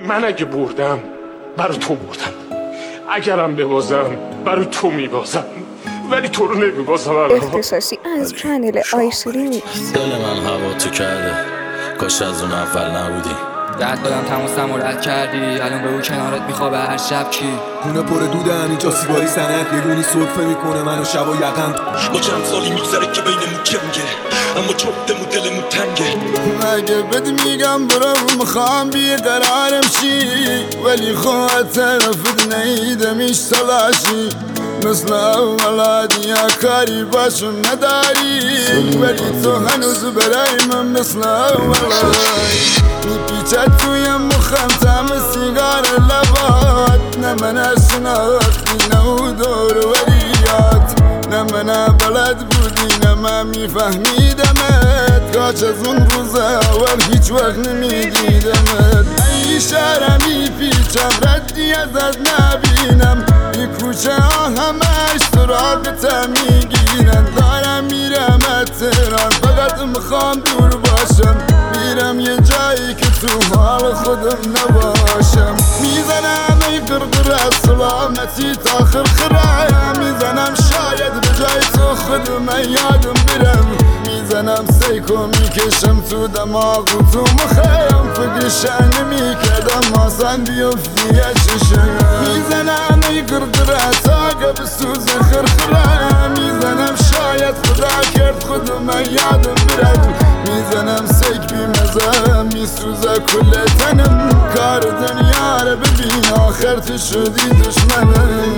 من اگه بردم برای تو بردم، اگرم ببازم برای تو میبازم، ولی تو رو نمیبازم. اختصاصی از چنل آیسری میکس. دل من هوا تو کرده، کاش از اون اول نبودی. درد دادم تماسم رو رد کردی، الان به او کنارت میخوابه هر شب کی. خونه پر دوده اینجا سیگاری سنت، یه دونی سرفه میکنه منو شبا یقم. با چند سالی میگذره که بینمون جنگه، اما جفتمون دلمون تنگه. مگه بد میگم برو میخوام بیقرارم شی، ولی خواهد طرفت نیدمش تلاشی. مثل اولاد یا کاری باشم نداری، ولی تو هنوز برای من مثل اولاد. میپیچد توی مخم تم سیگار لبات، نه من شناختی نه او دور وریات، نه من بلد بودی نه من میفهمیدمت. کاش از اون روز اول هیچ وقت نمیدیدمت. ای شهر میپیچم ردی ازت نبینم، ای کوچه ها همش سراغتم میگیرن. دارم میرم تهران فقط میخوام دور باشم، میرم یه جایی که تو حال خودم نباشم. میزنم ای قرقر از سلامتی تا خرخره، میزنم شاید به جای تو خودم یادم برم. میزنم سیکو میکشم تو دماغ و تو مخم، فکرش نمیکردم آسان بیفتی چشم. میزنم ای قرقره تا قبل سوز خرخره، میزنم شاید خدا کرد خودم یادم برم. میزنم سیک بیمزه میسوزه کل تنم، کار دنیا رو ببین آخر تو شدی دشمنم.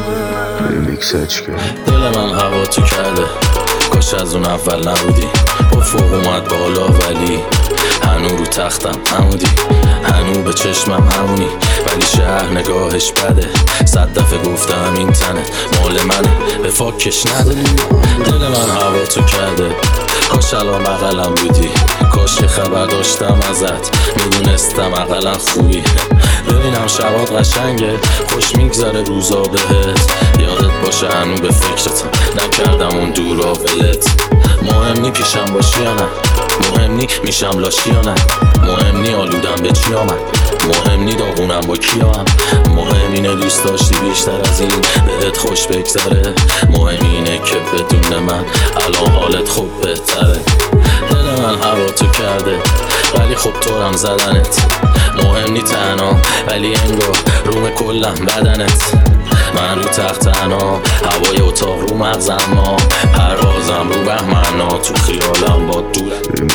دل من هوا تو کرده، کاش از اون اول نبودی. افق اومد بالا ولی هنو رو تختم همودی، هنو به چشمم همونی، ولی شهر نگاهش بده. 100 دفعه گفتم این تنت مال منه، به فاکش نده. دل من هوا تو کرده، کاش الان بغلم بودی، کاش خبر داشتم ازت، میدونستم اقلا خوبی. ببینم شبات قشنگه، خوش میگذره روزا بهت، یادت باشه هنو به فکرتم نکردم اون دورا ولت. مهم نی پیشم باشی یا نه، مهم نی میشم لاشی یا نه، مهم نی آلودم به چی آمد، مهم نی داغونم با کیام. مهم اینه دوست داشتی بیشتر از این بهت خوش بگذره، مهم اینه که بدون من الان حالت خوب بهتره. دل من هوا تو کرده ولی خب طورم زدنت، مهم نی تنها ولی انگار روم کلم بدنت. من رو تخت تنها، هوای اتاق رو مغزم، ما پروازم رو بهمنا، تو خیالم با دور.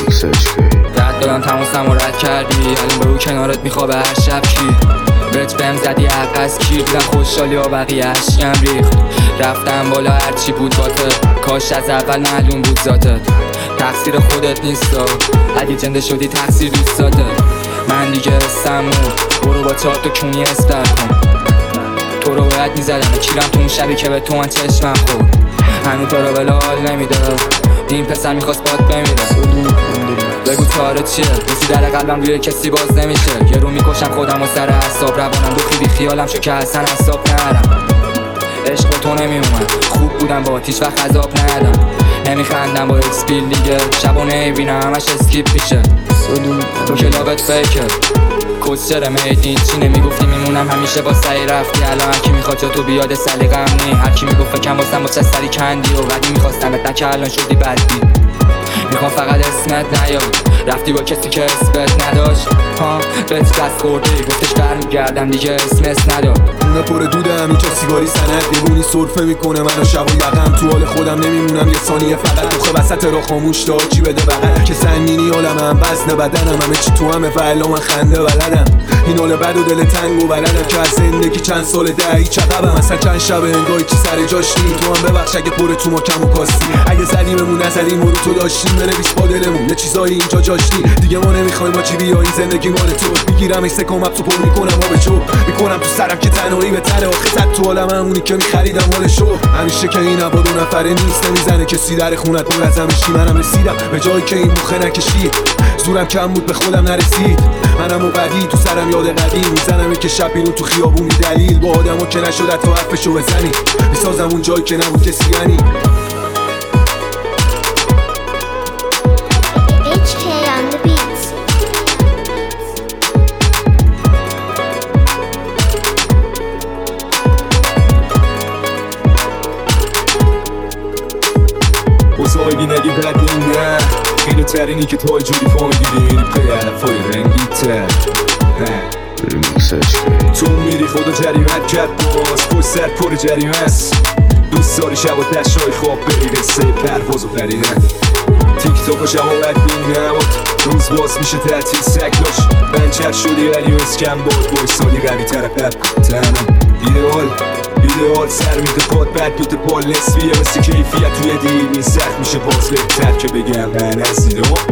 درد دادم تماسم رو رد کردی، الان به او کنارت میخوابه هر شب کی. بهت بهم زدی حق از کی، دیدم خوشحالی ها بقیه عشقم ریخت. رفتم بالا هرچی بود باتت، کاش از اول معلوم بود ذاتت. تقصیر خودت نیستا، اگه جنده شدی تقصیر دوستاتت. من دیگه استمون برو با چهار تا کونی استر کن. تو رو باید میزدم کیرم تو اون شبی که به تو من چشمم خورد. هنو تو رو بلا حال نمیده، این پسر میخواست باد بمیره. بگو کارت چیه، بسی در قلبم روی کسی باز نمیشه. یه رو میکشم خودم و سر حساب، روانم دو بی خیالم شو که اصلا حساب نرم. عشق تو نمیومد، خوب بودم با هیچ وقت عذاب ندم. نمیخندم با اکسپیل دیگه، شبا نمیبینم همش اسکیپ میشه. تو کلابت فیکه کسچره میدین چی نمیگفتی میمونم همیشه با سعی رفتی. الان هرکی میخواد جا تو بیاد سلیقم نی، هرکی میگفت فکرم واسم با سری کندی و ولی میخواستمت نکه الان شدی بدبی. میخوام فقط اسمت نیاد، رفتی با کسی که اسمت نداشت. ها بهت دست خوردی گفتش برمیگردم دیگه اسم نداد. خونه پر دوده اینجا سیگاری سنت، یه بونی سرفه میکنه منو شبا یقم. تو حال خودم نمیمونم یه ثانیه فقط، توخه وسط را خاموش تا چی بده بغل. که سنگینی حالم وزن بدنم، همه چی تو همه فعلا من خنده بلدم. این حال بد و دل تنگ و بلدم که از زندگی چند سال دهی چقبم. اصلا چند شب انگاهی چی سر جاش نی، تو هم ببخش اگه پر تو ما کم و کاستی. اگه زدیممون نزدیم رو تو داشتیم، بنویس با دلمون یه چیزایی اینجا جاشتی. دیگه ما نمیخوایم با چی بیایی زندگی مال تو. میگیرم ای سکام تو پر میکنم آب چوب، میکنم تو سرم که تنهایی بهتره. آخه صد تو عالم همونی که میخریدم مالشو. همیشه که این عبا 2 نفره نیست، نمیزنه کسی در خونت پر از همشی. منم رسیدم به جایی که این موخه نکشید، زورم کم بود به خودم نرسید. منم و بعدی تو سرم یاد قدیم، میزنم که شب بیرون تو خیابون بی دلیل. با آدمو که نشد تا حرفشو بزنی، میسازم اون جایی که نبود کسی یعنی. HK on the beats. اینی که تو جوری پا میگیری میری پی علفای رنگیته تو میری خدا جریمت کرد باز پشت سر پر جریمه است دوست داری شب و دشتای خواب بری قصه پرواز و پریدن تیک تاک و شهامت بین نماد روز باز میشه تعطیل سکلاش بنچر شدی ولی اسکم باد بایستادی قوی طرف تنم ایدئال سر میده پاد بد دوت پال نصفیه مثل کیفیت توی دیل سخت میشه باز بهتر که بگم من از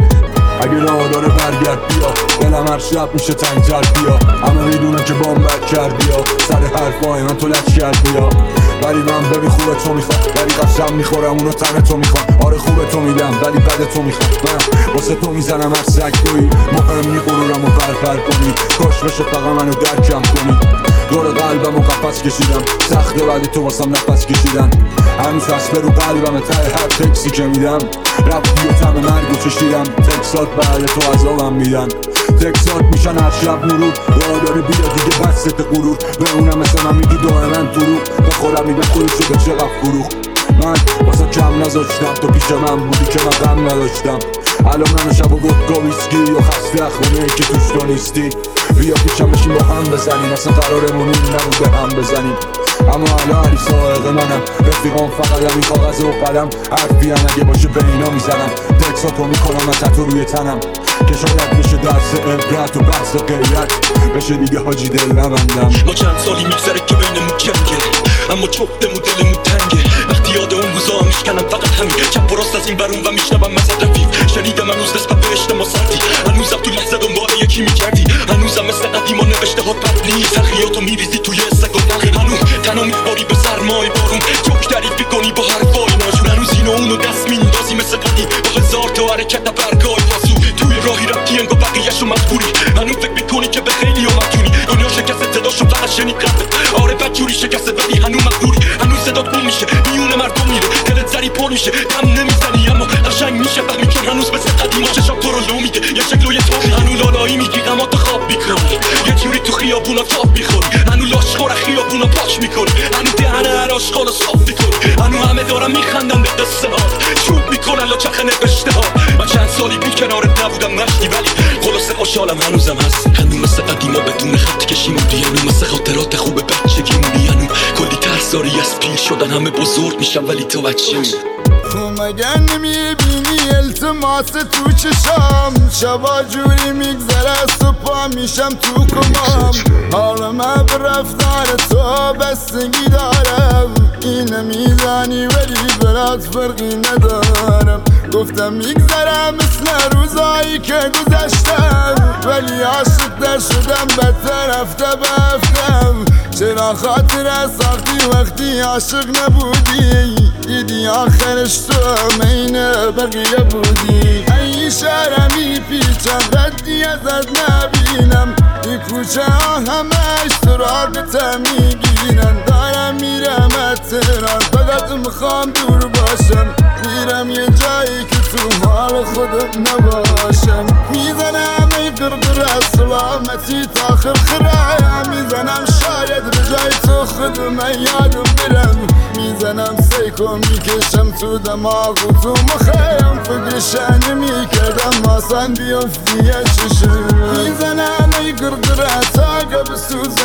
اگه راه داره برگرد بیا دلم هر شب میشه تنگتر بیا همه میدونم که بامبت کردی یا سر حرفای من تو لچ کردی یا ولی من ببین خوبه تو میخوام ولی قسم میخورم اونو تن تو میخوام آره خوبه تو میدم ولی بد تو میخوام من واسه تو میزنم هر سگ تویی مهمی غرورم و برپر کنی کاش بشه فقط منو درکم کنی دور قلبم و قفص کشیدم سخته ولی تو واسم نفس کشیدن هنوز حسبه رو قلبم ته هر تکسی که میدم رفتی و تم مرگو چشیدم تکسات بعد تو عذابم میدن تکسات میشن هر شب مرور راه داره بیا دیگه بست غرور به اونم مثل من میگی دائما دروغ به خودم میگم خودشو به چقدر فروخ من واسه کم نذاشتم تو پیش من بودی که من غم نداشتم الان منو شب و ودکا ویسکی یا خسته خونه که توش تو نیستی بیا پیشم بشیم با هم بزنیم اصلا قرارمون این نبود به هم بزنیم اما الان علی سائق منم رفیقام فقط همین کاغذ و قلم حرفی هم اگه باشه به اینا میزنم تکساتو میکنم از تتو روی تنم که شاید بشه درس عبرت و بحث غیرت بشه دیگه حاجی دل نبندم ما چند سالی میگذره که بینمون جنگه اما جفتمون دلمون تنگه وقتی یاد اون روزا میشکنم فقط همین چپ و راست از این برون و میشنوم مزد رفیق شنیدم هنوز نسبت به اجتماع سردی هنوزم تو لحظه دنبال یکی میگردی هنوزم مثل قدیما نوشته ها بد نیست تلخیاتو میریزی توی سگ و تلخی هنوز تنها میباری به سرمای بارون جوک تعریف میکنی با حرفای ناجور هنوز اینو اونو دست میندازی مثل قدیم با هزار تا حرکت برگای پاسو توی راهی رفتی انگار بقیه‌شو مجبوری هنوز فکر میکنی که به خیلی مدیونی دنیا شکست صداشو فقط شنید قلبت آره بدجوری شکست ولی هنوز مغروری هنوز صدات گم میشه میونه مردم میره دلت زری پر میشه دم نمیزنی اما قشنگ میشه فهمی که هنوز مثل قدیما چشام تو رو لو میده یه شکل و یه طوری هنوز لالایی میگی غماتو خواب میکنی یه جوری تو خیابونا تاپ میخوری هنوز لاشخور خیابونا پاش میکنی هنوز دهن هر آشغالو صاف میکنی هنوز همه دارن میخندن به قصه ها چوب میکنن لاچخ نوشته ها من چند سالی بی کنارت نبودم نشتی ولی خلاصه خوشحالم هنوزم هست هنوز مثل قدیما بدون خط کشی موندی هنوز مثل خاطرات خوب بچگی موندی هنوز کلی ترساری از پیر شدن همه بزرگ میشن ولی تو بچه خب مگر نمیبینی التماس تو چشام شبا جوری میگذره صبح میشم تو کمام حالا من به رفتار تو بستگی دارم اینه میزنی ولی برات فرقی ندارم گفتم میگذرم مثل روزایی که گذشتم ولی عاشق در شدم بدتر هفته به هفتم چرا خاطر ساختی وقتی عاشق نبودی دیدی آخرش تو مین بقیه بودی ای شهرمی پیچم ردی ازت نبینم ای کوچه ها همش تو رابطه میگیرن دارم میرم اتران فقط میخوام دور باشم میرم یه جایی که تو حال خودم نباشم میزنم ای قرقر سلامتی تا خرخره میزنم شاید به جای تو خودم یادم برم میزنم سیکو میکشم تو دماغ و تو مخیم فکرشن میکردم آسان بیفتی چشم میزنم ای قرقره تا قبل سوز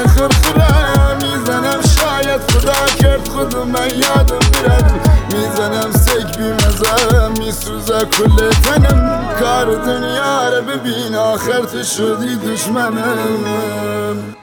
خرخره میزنم شاید خدا کرد خودم یادم برد میزنم سیک بیمزه میسوزه کل تنم کار دنیا رو ببین آخر تو شدی دشمنم